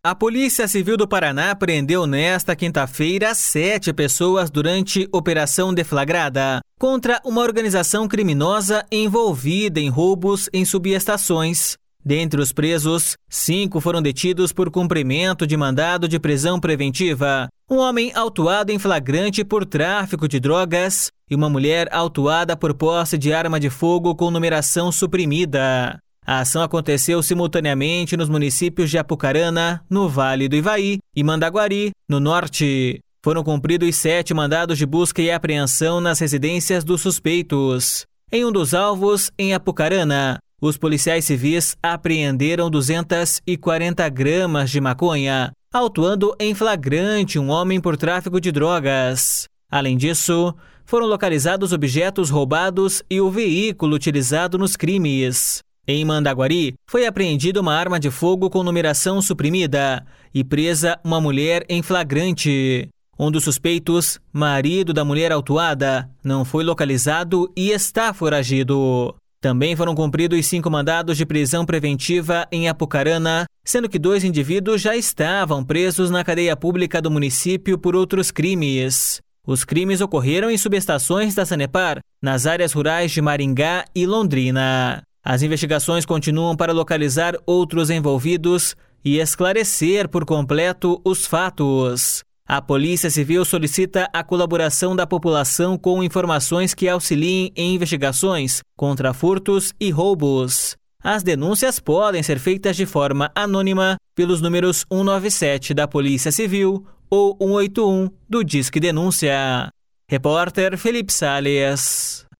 A Polícia Civil do Paraná prendeu nesta quinta-feira 7 pessoas durante operação deflagrada contra uma organização criminosa envolvida em roubos em subestações. Dentre os presos, 5 foram detidos por cumprimento de mandado de prisão preventiva, um homem autuado em flagrante por tráfico de drogas e uma mulher autuada por posse de arma de fogo com numeração suprimida. A ação aconteceu simultaneamente nos municípios de Apucarana, no Vale do Ivaí, e Mandaguari, no norte. Foram cumpridos 7 mandados de busca e apreensão nas residências dos suspeitos. Em um dos alvos, em Apucarana, os policiais civis apreenderam 240 gramas de maconha, autuando em flagrante um homem por tráfico de drogas. Além disso, foram localizados objetos roubados e o veículo utilizado nos crimes. Em Mandaguari, foi apreendida uma arma de fogo com numeração suprimida e presa uma mulher em flagrante. Um dos suspeitos, marido da mulher autuada, não foi localizado e está foragido. Também foram cumpridos 5 mandados de prisão preventiva em Apucarana, sendo que 2 indivíduos já estavam presos na cadeia pública do município por outros crimes. Os crimes ocorreram em subestações da Sanepar, nas áreas rurais de Maringá e Londrina. As investigações continuam para localizar outros envolvidos e esclarecer por completo os fatos. A Polícia Civil solicita a colaboração da população com informações que auxiliem em investigações contra furtos e roubos. As denúncias podem ser feitas de forma anônima pelos números 197 da Polícia Civil ou 181 do Disque Denúncia. Repórter Felipe Sales.